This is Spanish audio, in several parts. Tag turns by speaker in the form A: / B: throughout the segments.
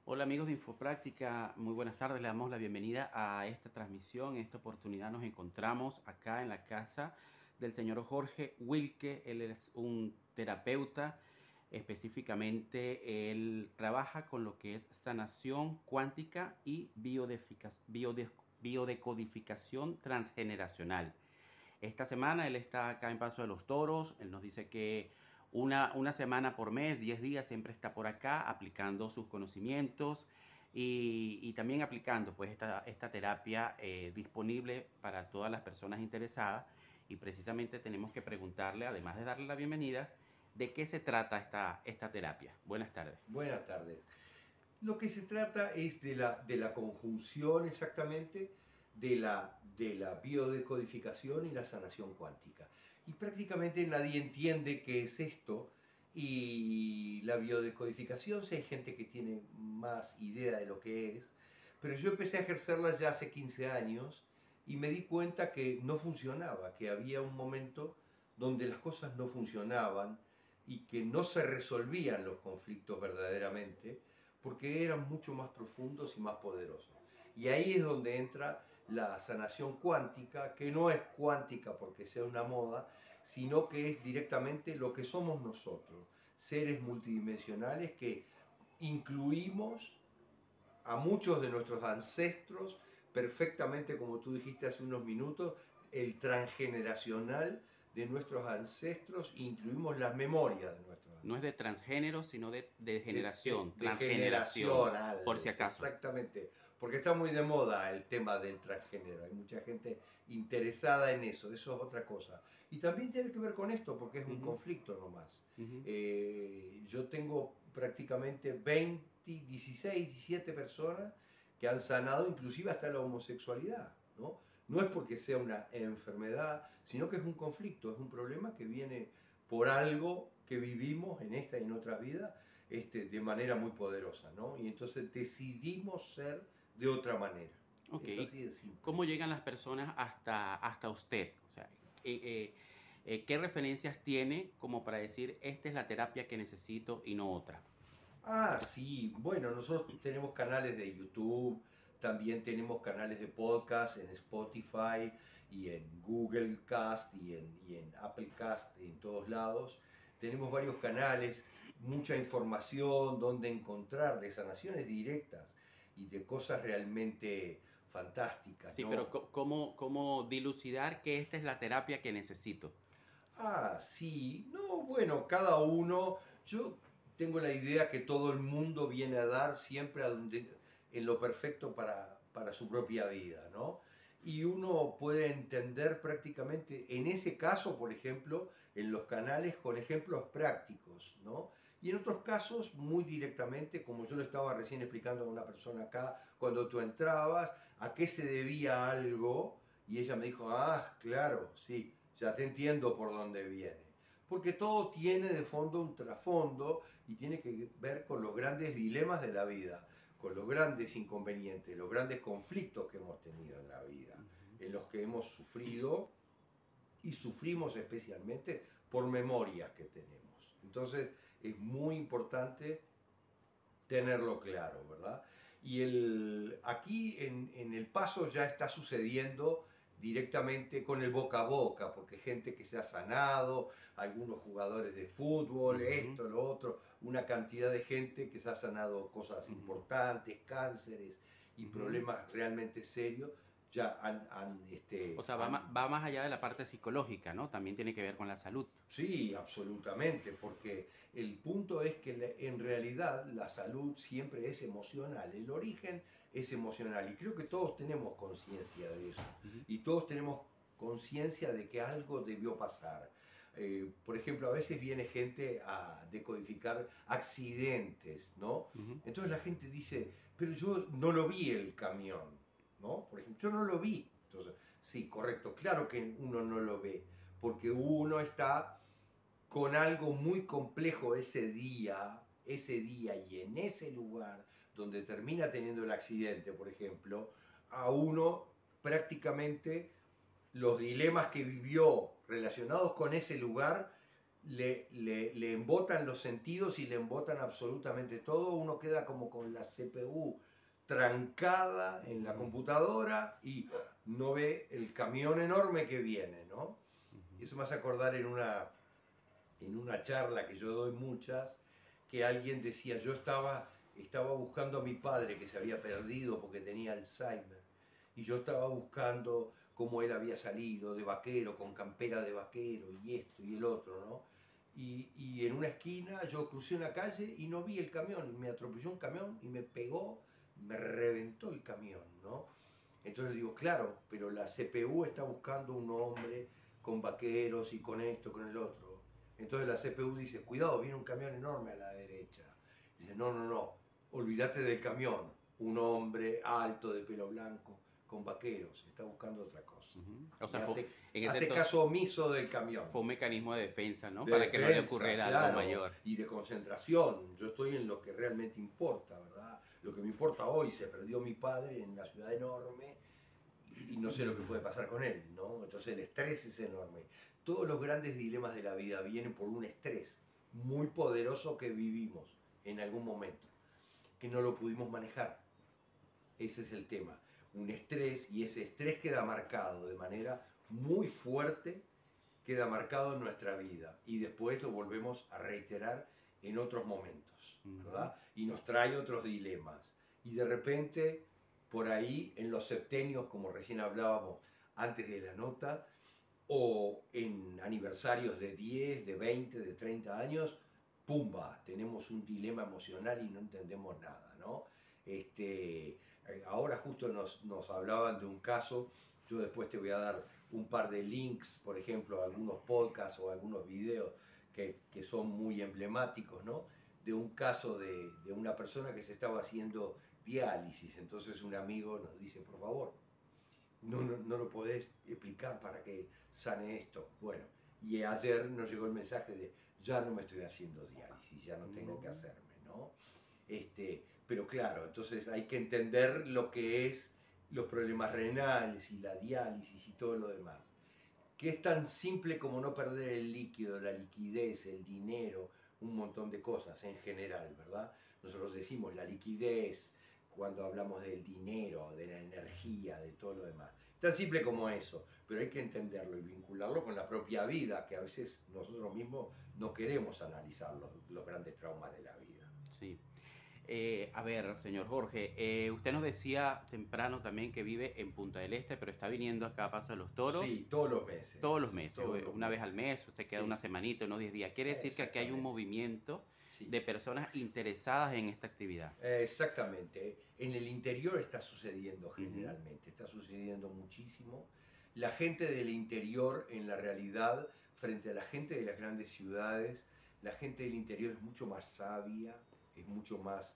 A: Hola amigos de Infopráctica, muy buenas tardes, le damos la bienvenida a esta transmisión. En esta oportunidad nos encontramos acá en la casa del señor Jorge Wilke. Él es un terapeuta, específicamente él trabaja con lo que es sanación cuántica y biodecodificación transgeneracional. Esta semana él está acá en Paso de los Toros. Él nos dice que una semana por mes, 10 días, siempre está por acá aplicando sus conocimientos y también aplicando pues esta terapia disponible para todas las personas interesadas. Y precisamente tenemos que preguntarle, además de darle la bienvenida, de qué se trata esta terapia. Buenas tardes.
B: Buenas tardes. Lo que se trata es de la conjunción exactamente de la biodecodificación y la sanación cuántica. Y prácticamente nadie entiende qué es esto. Y la biodecodificación, si hay gente que tiene más idea de lo que es, pero yo empecé a ejercerla ya hace 15 años y me di cuenta que no funcionaba, que había un momento donde las cosas no funcionaban y que no se resolvían los conflictos verdaderamente porque eran mucho más profundos y más poderosos. Y ahí es donde entra la sanación cuántica, que no es cuántica porque sea una moda, sino que es directamente lo que somos nosotros, seres multidimensionales que incluimos a muchos de nuestros ancestros perfectamente, como tú dijiste hace unos minutos, el transgeneracional de nuestros ancestros, incluimos las memorias de nuestros
A: No es de
B: ancestros.
A: transgénero, sino de generación,
B: De
A: transgeneración, por si
B: generacional,
A: acaso.
B: exactamente, porque está muy de moda el tema del transgénero, hay mucha gente interesada en eso es otra cosa. Y también tiene que ver con esto, porque es un
A: Ujú,
B: conflicto nomás.
A: ujú.
B: Yo tengo prácticamente 20, 16, 17 personas que han sanado inclusive hasta la homosexualidad, ¿no? No es porque sea una enfermedad, sino que es un conflicto, es un problema que viene por algo que vivimos en esta y en otras vidas de manera muy poderosa, ¿no? Y entonces decidimos ser de otra manera.
A: Ok,
B: Es
A: ¿y
B: así de simple.
A: cómo llegan las personas hasta usted? O sea, ¿qué referencias tiene como para decir esta es la terapia que necesito y no otra?
B: Ah, sí, bueno, nosotros tenemos canales de YouTube, también tenemos canales de podcast en Spotify y en Google Cast y en Apple Cast, en todos lados. Tenemos varios canales, mucha información donde encontrar de sanaciones directas y de cosas realmente fantásticas,
A: Sí, pero
B: ¿no?
A: ¿cómo dilucidar que esta es la terapia que necesito?
B: Ah, sí, no, bueno, cada uno, yo tengo la idea que todo el mundo viene a dar siempre en lo perfecto para su propia vida, ¿no? Y uno puede entender prácticamente, en ese caso, por ejemplo, en los canales con ejemplos prácticos, ¿no? Y en otros casos, muy directamente, como yo lo estaba recién explicando a una persona acá, cuando tú entrabas, a qué se debía algo, y ella me dijo, ah, claro, sí, ya te entiendo por dónde viene. Porque todo tiene de fondo un trasfondo y tiene que ver con los grandes dilemas de la vida, con los grandes inconvenientes, los grandes conflictos que hemos tenido en la vida,
A: Ujú.
B: en los que hemos sufrido y sufrimos especialmente por memorias que tenemos. Entonces es muy importante tenerlo claro, ¿verdad? Y aquí en El Paso ya está sucediendo directamente con el boca a boca, porque gente que se ha sanado, algunos jugadores de fútbol,
A: Ujú,
B: esto, lo otro, una cantidad de gente que se ha sanado cosas
A: ujú,
B: importantes, cánceres y
A: ujú.
B: problemas realmente serios, ya
A: O sea, va más allá de la parte psicológica, ¿no? También tiene que ver con la salud.
B: Sí, absolutamente, porque el punto es que en realidad la salud siempre es emocional, el origen es emocional y creo que todos tenemos conciencia de eso
A: Ujú,
B: y todos tenemos conciencia de que algo debió pasar. Por ejemplo, a veces viene gente a decodificar accidentes, ¿no?
A: ujú.
B: Entonces la gente dice, pero yo no lo vi el camión, ¿no? Por ejemplo, yo no lo vi. Entonces, sí, correcto, claro que uno no lo ve, porque uno está con algo muy complejo ese día y en ese lugar donde termina teniendo el accidente, por ejemplo, a uno prácticamente los dilemas que vivió relacionados con ese lugar le embotan los sentidos y le embotan absolutamente todo. Uno queda como con la CPU trancada en la computadora y no ve el camión enorme que viene, ¿no? Eso me hace acordar en una charla que yo doy muchas, que alguien decía, yo estaba buscando a mi padre que se había perdido porque tenía Alzheimer, y yo estaba buscando cómo él había salido de vaquero, con campera de vaquero, y esto y el otro, ¿no? Y en una esquina yo crucé una calle y no vi el camión, y me atropelló un camión y me pegó, me reventó el camión, ¿no? Entonces digo, claro, pero la CPU está buscando un hombre con vaqueros y con esto, con el otro. Entonces la CPU dice, cuidado, viene un camión enorme a la derecha. Dice, no, no, no, olvídate del camión. Un hombre alto, de pelo blanco, con vaqueros, está buscando otra cosa.
A: O sea,
B: hace caso omiso del camión.
A: Fue un mecanismo de defensa, ¿no?
B: De
A: Para
B: defensa,
A: que no le ocurriera algo mayor.
B: Y de concentración. Yo estoy en lo que realmente importa, ¿verdad? Lo que me importa hoy, se perdió mi padre en una ciudad enorme y no sé lo que puede pasar con él, ¿no? Entonces el estrés es enorme. Todos los grandes dilemas de la vida vienen por un estrés muy poderoso que vivimos en algún momento, que no lo pudimos manejar. Ese es el tema. Un estrés, y ese estrés queda marcado de manera muy fuerte, queda marcado en nuestra vida y después lo volvemos a reiterar en otros momentos, ¿verdad? Y nos trae otros dilemas. Y de repente, por ahí, en los septenios, como recién hablábamos antes de la nota, o en aniversarios de 10, de 20, de 30 años, ¡pumba! Tenemos un dilema emocional y no entendemos nada, ¿no? Ahora justo nos hablaban de un caso, yo después te voy a dar un par de links, por ejemplo, a algunos podcasts o algunos videos que son muy emblemáticos, ¿no? De un caso de una persona que se estaba haciendo diálisis. Entonces un amigo nos dice, por favor, no lo podés explicar para que sane esto. Bueno, y ayer nos llegó el mensaje de, ya no me estoy haciendo diálisis, ya no tengo que hacerme, ¿no? Pero claro, entonces hay que entender lo que es los problemas renales y la diálisis y todo lo demás. Que es tan simple como no perder el líquido, la liquidez, el dinero, un montón de cosas en general, ¿verdad? Nosotros decimos la liquidez cuando hablamos del dinero, de la energía, de todo lo demás. Tan simple como eso, pero hay que entenderlo y vincularlo con la propia vida, que a veces nosotros mismos no queremos analizar los grandes traumas de la vida.
A: Sí. A ver, señor Jorge, usted nos decía temprano también que vive en Punta del Este, pero está viniendo acá a Paso de los Toros.
B: Sí, todos los meses.
A: Todos los meses, una vez al mes, se queda una semanita, unos 10 días. Quiere decir que aquí hay un movimiento de personas interesadas en esta actividad.
B: Exactamente. En el interior está sucediendo generalmente, está sucediendo muchísimo. La gente del interior, en la realidad, frente a la gente de las grandes ciudades, la gente del interior es mucho más sabia, es mucho más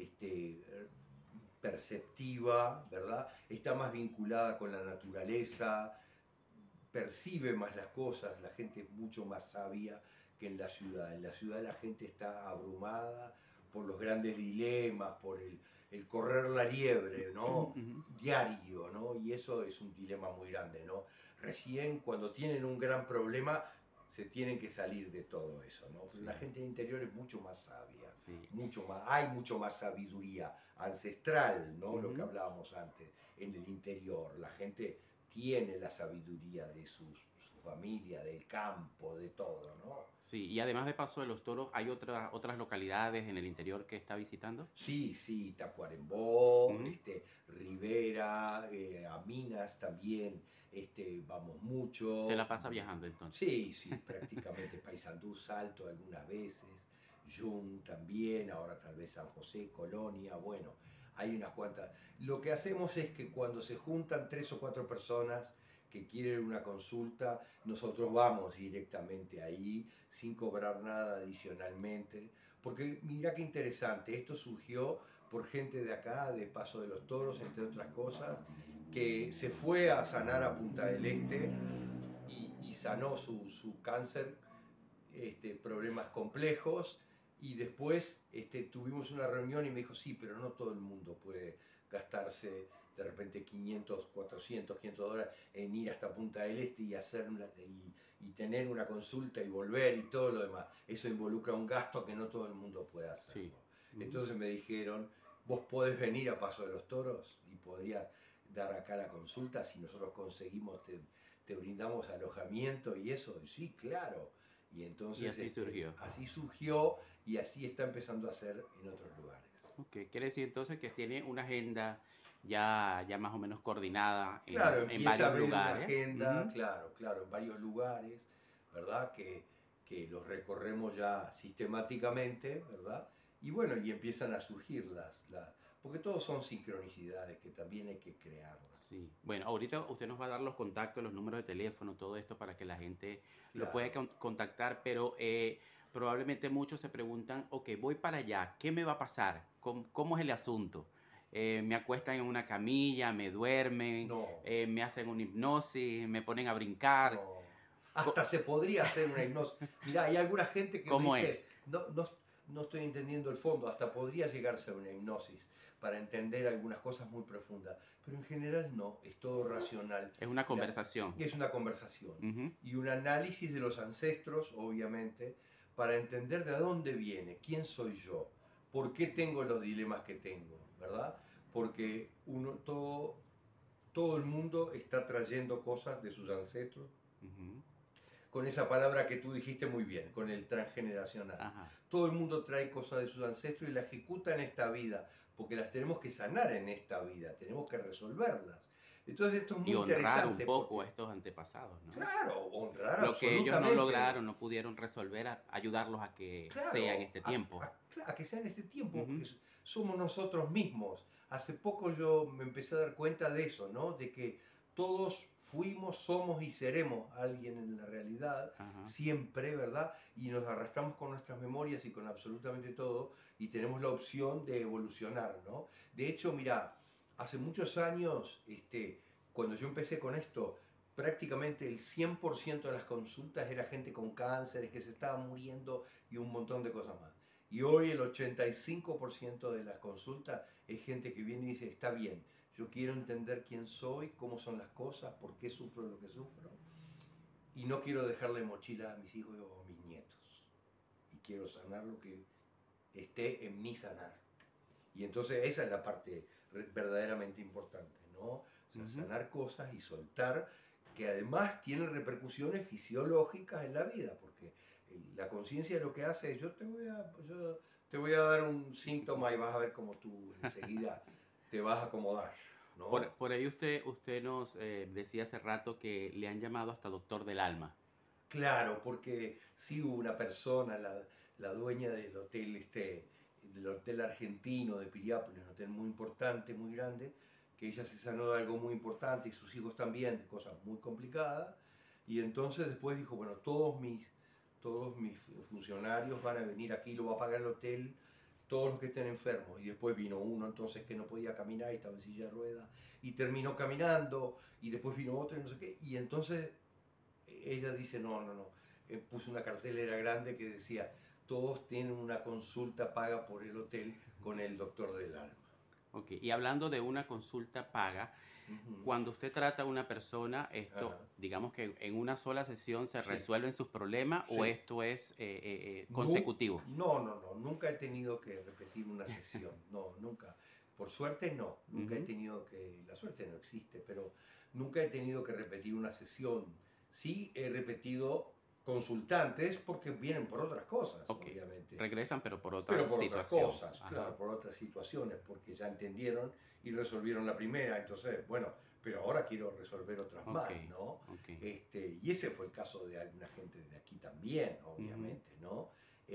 B: perceptiva, ¿verdad? Está más vinculada con la naturaleza, percibe más las cosas, la gente es mucho más sabia que en la ciudad. En la ciudad la gente está abrumada por los grandes dilemas, por el correr la liebre, ¿no? Diario, ¿no? Y eso es un dilema muy grande, ¿no? Recién cuando tienen un gran problema se tienen que salir de todo eso, ¿no? Pero la gente del interior es mucho más sabia, hay mucho más sabiduría ancestral, ¿no? Lo que hablábamos antes, en el interior. La gente tiene la sabiduría de su familia, del campo, de todo, ¿no?
A: Sí, y además de Paso de los Toros, ¿hay otras localidades en el interior que está visitando?
B: Sí, Tacuarembó, Rivera, a Minas también, vamos mucho.
A: ¿Se la pasa viajando entonces?
B: Sí, prácticamente Paysandú, Salto algunas veces, Jun también, ahora tal vez San José, Colonia, bueno, hay unas cuantas. Lo que hacemos es que cuando se juntan 3 o 4 personas que quieren una consulta, nosotros vamos directamente ahí, sin cobrar nada adicionalmente, porque mira qué interesante, esto surgió por gente de acá, de Paso de los Toros, entre otras cosas, que se fue a sanar a Punta del Este y sanó su cáncer, problemas complejos, y después tuvimos una reunión y me dijo, sí, pero no todo el mundo puede gastarse de repente 500, 400, $500 en ir hasta Punta del Este y y tener una consulta y volver y todo lo demás. Eso involucra un gasto que no todo el mundo puede hacer.
A: Sí.
B: Entonces me dijeron, vos podés venir a Paso de los Toros y podrías dar acá la consulta si nosotros conseguimos, te brindamos alojamiento y eso. Y sí, claro. Y entonces
A: Y así surgió.
B: así surgió y así está empezando a hacer en otros lugares.
A: Ok, quiere decir entonces que tiene una agenda ya más o menos coordinada
B: Claro,
A: en
B: empieza a
A: varios
B: ver una
A: lugares.
B: agenda,
A: Ujú.
B: claro, en varios lugares, ¿verdad? Que los recorremos ya sistemáticamente, ¿verdad? Y bueno, y empiezan a surgir porque todos son sincronicidades que también hay que crearlas.
A: Sí. Bueno, ahorita usted nos va a dar los contactos, los números de teléfono, todo esto para que la gente lo pueda
B: Claro,
A: contactar, pero probablemente muchos se preguntan, ok, voy para allá, ¿qué me va a pasar? ¿Cómo es el asunto? Me acuestan en una camilla, me duermen,
B: no,
A: me hacen una hipnosis, me ponen a brincar.
B: no.
A: Co-
B: Hasta se podría hacer una hipnosis. Mirá, hay alguna gente que me
A: ¿Cómo
B: dice,
A: es?
B: no estoy entendiendo el fondo, hasta podría llegarse a una hipnosis para entender algunas cosas muy profundas, pero en general no, es todo racional.
A: Es una conversación.
B: Es una conversación
A: Ujú.
B: y un análisis de los ancestros, obviamente, para entender de dónde viene, quién soy yo, por qué tengo los dilemas que tengo, ¿verdad? Porque todo el mundo está trayendo cosas de sus ancestros
A: Ujú.
B: con esa palabra que tú dijiste muy bien, con el transgeneracional.
A: Ajá.
B: Todo el mundo trae cosas de sus ancestros y las ejecuta en esta vida, porque las tenemos que sanar en esta vida, tenemos que resolverlas. Entonces esto es
A: Y
B: muy
A: honrar un
B: interesante
A: poco a
B: porque,
A: estos antepasados, ¿no?
B: claro, honrar
A: Lo que ellos no
B: absolutamente.
A: lograron, no pudieron resolver, ayudarlos a que sea en
B: Claro,
A: este tiempo.
B: a que sea en este tiempo,
A: Ujú.
B: somos nosotros mismos. Hace poco yo me empecé a dar cuenta de eso, ¿no? De que todos fuimos, somos y seremos alguien en la realidad,
A: Ajá.
B: siempre, ¿verdad? Y nos arrastramos con nuestras memorias y con absolutamente todo, y tenemos la opción de evolucionar, ¿no? De hecho, mira, hace muchos años, cuando yo empecé con esto, prácticamente el 100% de las consultas era gente con cánceres que se estaba muriendo y un montón de cosas más. Y hoy el 85% de las consultas es gente que viene y dice, está bien, yo quiero entender quién soy, cómo son las cosas, por qué sufro lo que sufro, y no quiero dejarle mochila a mis hijos o a mis nietos. Y quiero sanar lo que esté en mí sanar. Y entonces esa es la parte verdaderamente importante, ¿no? O sea,
A: Ujú.
B: sanar cosas y soltar, que además tienen repercusiones fisiológicas en la vida, porque la conciencia lo que hace es, yo te voy a dar un síntoma y vas a ver cómo tú enseguida te vas a acomodar, ¿no?
A: Por ahí usted nos decía hace rato que le han llamado hasta doctor del alma.
B: Claro, porque sí hubo una persona, la dueña del hotel argentino de Piriápolis, un hotel muy importante, muy grande, que ella se sanó de algo muy importante y sus hijos también, de cosas muy complicadas, y entonces después dijo, bueno, todos mis funcionarios van a venir aquí, lo va a pagar el hotel, todos los que estén enfermos, y después vino uno entonces que no podía caminar y estaba en silla de ruedas, y terminó caminando, y después vino otro y no sé qué, y entonces ella dice, no. Puso una cartelera grande que decía, todos tienen una consulta paga por el hotel con el doctor del alma.
A: Ok, y hablando de una consulta paga,
B: Ujú.
A: cuando usted trata a una persona,
B: Ajá.
A: esto, digamos que en una sola sesión se
B: Sí,
A: resuelven sus problemas o
B: sí.
A: esto es consecutivo.
B: No. Nunca he tenido que repetir una sesión. No, nunca. Por suerte no. Nunca he
A: Ujú.
B: tenido que... La suerte no existe, pero nunca he tenido que repetir una sesión. Sí he repetido consultantes porque vienen por otras cosas,
A: Ok,
B: obviamente.
A: regresan pero por
B: Pero
A: otra
B: por otras
A: situación.
B: cosas, claro,
A: Ajá.
B: por otras situaciones, porque ya entendieron y resolvieron la primera, entonces, bueno, pero ahora quiero resolver otras
A: Ok,
B: más, ¿no?
A: ok.
B: Y ese fue el caso de alguna gente de aquí también,
A: Ujú.
B: obviamente, ¿no?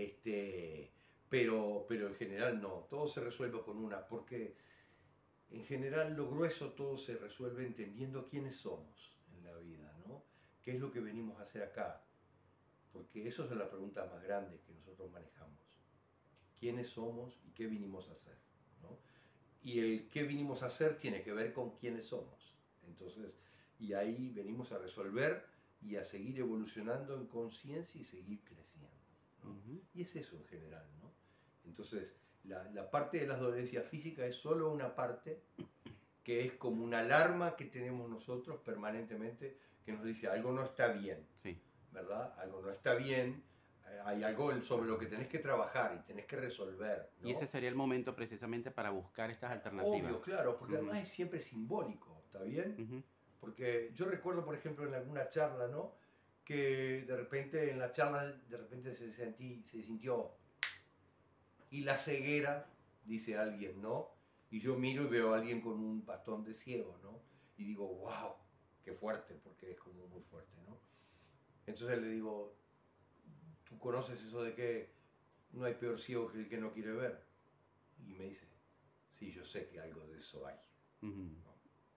B: Pero en general no, todo se resuelve con una, porque en general lo grueso todo se resuelve entendiendo quiénes somos en la vida, ¿no? ¿Qué es lo que venimos a hacer acá? Porque esas son las preguntas más grandes que nosotros manejamos. ¿Quiénes somos y qué vinimos a hacer? ¿No? Y el qué vinimos a hacer tiene que ver con quiénes somos. Entonces, y ahí venimos a resolver y a seguir evolucionando en conciencia y seguir creciendo, ¿no?
A: Ujú.
B: Y es eso en general, ¿no? Entonces, La parte de las dolencias físicas es solo una parte que es como una alarma que tenemos nosotros permanentemente que nos dice algo no está bien,
A: Sí.
B: ¿verdad? Algo no está bien, hay algo sobre lo que tenés que trabajar y tenés que resolver, ¿no?
A: Y ese sería el momento precisamente para buscar estas alternativas.
B: Obvio, claro, porque además es siempre simbólico, ¿está bien? Porque yo recuerdo, por ejemplo, en alguna charla, ¿no? Que de repente en la charla de repente se sintió y la ceguera, dice alguien, ¿no? Y yo miro y veo a alguien con un bastón de ciego, ¿no? Y digo, wow, qué fuerte, porque es como muy fuerte, ¿no? Entonces le digo, ¿tú conoces eso de que no hay peor ciego que el que no quiere ver? Y me dice, sí, yo sé que algo de eso hay, ¿no?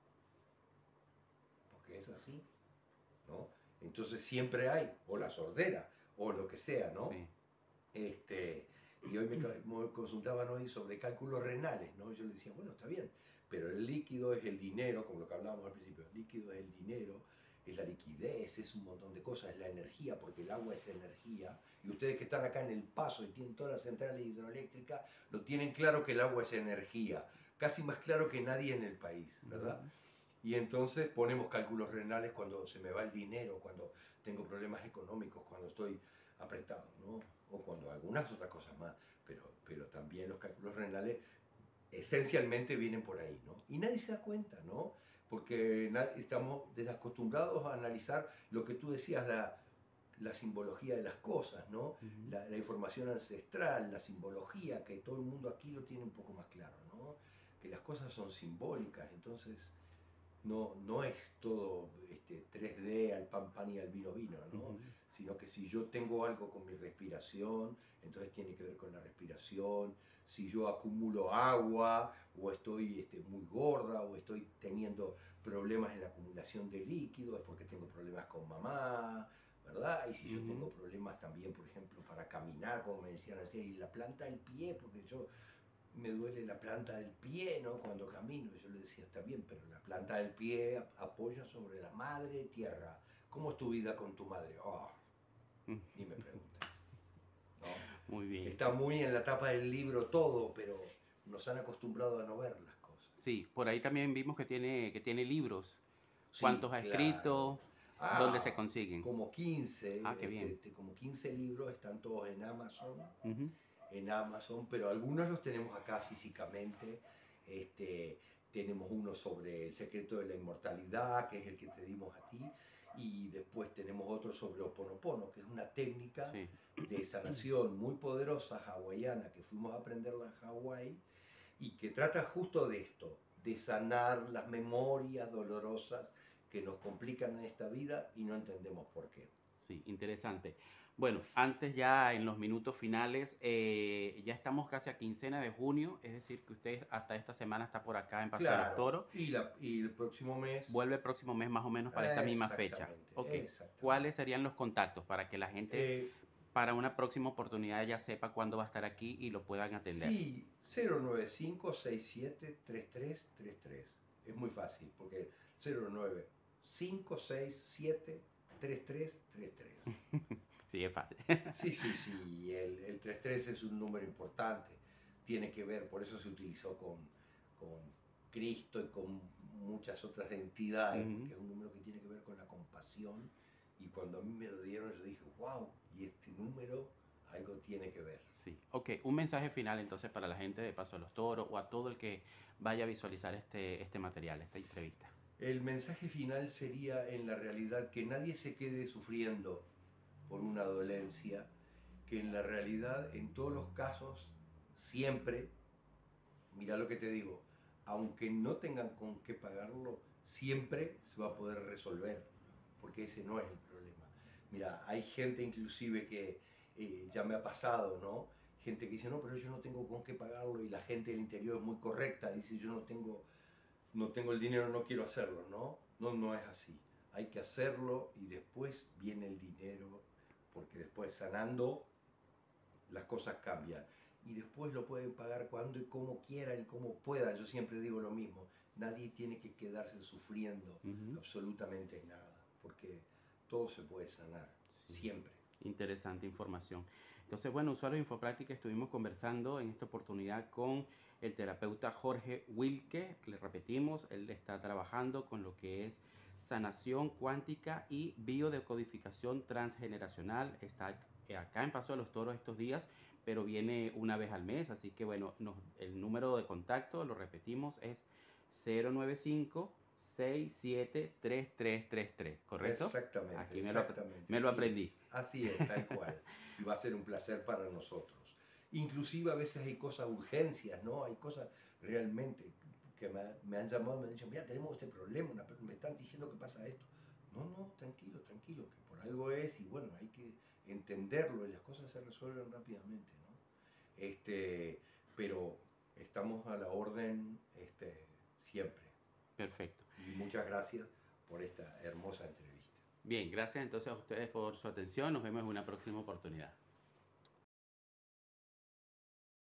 B: Porque es así, ¿no? Entonces siempre hay, o la sordera, o lo que sea, ¿no?
A: Sí.
B: Y hoy me consultaban hoy sobre cálculos renales, ¿no? Yo le decía, bueno, está bien, pero el líquido es el dinero, como lo que hablábamos al principio, el líquido es el dinero, es la liquidez, es un montón de cosas, es la energía, porque el agua es energía, y ustedes que están acá en El Paso y tienen todas las centrales hidroeléctricas, lo tienen claro que el agua es energía, casi más claro que nadie en el país, ¿verdad? Y entonces ponemos cálculos renales cuando se me va el dinero, cuando tengo problemas económicos, cuando estoy apretado, ¿no? O cuando algunas otras cosas más, pero también los cálculos renales esencialmente vienen por ahí, ¿no? Y nadie se da cuenta, ¿no? Porque estamos desacostumbrados a analizar lo que tú decías, la simbología de las cosas, ¿no? La información ancestral, la simbología, que todo el mundo aquí lo tiene un poco más claro, ¿no? Que las cosas son simbólicas, entonces no es todo 3D al pan pan y al vino vino, ¿no? Sino que si yo tengo algo con mi respiración, entonces tiene que ver con la respiración. Si yo acumulo agua, o estoy muy gorda, o estoy teniendo problemas en la acumulación de líquido, es porque tengo problemas con mamá, ¿verdad? Y si yo tengo problemas también, por ejemplo, para caminar, como me decían ayer, y la planta del pie, porque yo me duele la planta del pie, ¿no? Cuando camino. Yo le decía, está bien, pero la planta del pie apoya sobre la madre tierra. ¿Cómo es tu vida con tu madre? Oh, ni me preguntes, ¿no?
A: Muy bien.
B: Está muy en la tapa del libro todo, pero nos han acostumbrado a no ver las cosas.
A: Sí, por ahí también vimos que tiene libros.
B: Sí,
A: ¿Cuántos ha
B: claro.
A: escrito? ¿Dónde se consiguen?
B: Como 15,
A: Ah, qué bien.
B: como 15 libros, están todos en Amazon. En Amazon, pero algunos los tenemos acá físicamente. Tenemos uno sobre el secreto de la inmortalidad, que es el que te dimos a ti, y después tenemos otro sobre Ho'oponopono, que es una técnica de sanación muy poderosa hawaiana que fuimos a aprenderla en Hawái y que trata justo de esto, de sanar las memorias dolorosas que nos complican en esta vida y no entendemos por qué.
A: Sí, interesante. Bueno, antes ya en los minutos finales, ya estamos casi a quincena de junio, es decir, que usted hasta esta semana está por acá en Paso de los Toros.
B: Y el próximo mes.
A: Vuelve el próximo mes más o menos para esta misma fecha. Okay. ¿Cuáles serían los contactos para que la gente para una próxima oportunidad ya sepa cuándo va a estar aquí y lo puedan atender?
B: Sí, 095-673333. Es muy fácil porque 095673333.
A: Sí, es fácil.
B: Sí. El 33 es un número importante. Tiene que ver, por eso se utilizó con Cristo y con muchas otras entidades, porque es un número que tiene que ver con la compasión. Y cuando a mí me lo dieron, yo dije, wow, y este número algo tiene que ver.
A: Sí, ok. Un mensaje final entonces para la gente de Paso de los Toros o a todo el que vaya a visualizar este material, esta entrevista.
B: El mensaje final sería en la realidad que nadie se quede sufriendo por una dolencia, que en la realidad, en todos los casos, siempre, mira lo que te digo, aunque no tengan con qué pagarlo, siempre se va a poder resolver, porque ese no es el problema. Mira, hay gente inclusive que ya me ha pasado, ¿no? Gente que dice, no, pero yo no tengo con qué pagarlo, y la gente del interior es muy correcta, dice, yo no tengo el dinero, no quiero hacerlo, ¿no? No es así. Hay que hacerlo y después viene el dinero, porque después sanando las cosas cambian. Y después lo pueden pagar cuando y como quieran y como puedan. Yo siempre digo lo mismo, nadie tiene que quedarse sufriendo absolutamente nada, porque todo se puede sanar, siempre.
A: Interesante información. Entonces, bueno, usuarios de Infopráctica estuvimos conversando en esta oportunidad con el terapeuta Jorge Wilke. Le repetimos, él está trabajando con lo que es sanación cuántica y biodecodificación transgeneracional. Está acá en Paso de los Toros estos días, pero viene una vez al mes. Así que, bueno, el número de contacto, lo repetimos, es 095 673333, ¿correcto?
B: Exactamente,
A: Aquí
B: exactamente.
A: me lo
B: Sí,
A: aprendí.
B: así es, tal cual. Y va a ser un placer para nosotros. Inclusive a veces hay cosas, urgencias, ¿no? Hay cosas realmente que me han llamado, me han dicho, mira, tenemos este problema, me están diciendo que pasa esto. No, no, tranquilo, tranquilo, que por algo es y bueno, hay que entenderlo y las cosas se resuelven rápidamente, ¿no? Pero estamos a la orden siempre.
A: Perfecto.
B: Y muchas gracias por esta hermosa entrevista.
A: Bien, gracias entonces a ustedes por su atención. Nos vemos en una próxima oportunidad.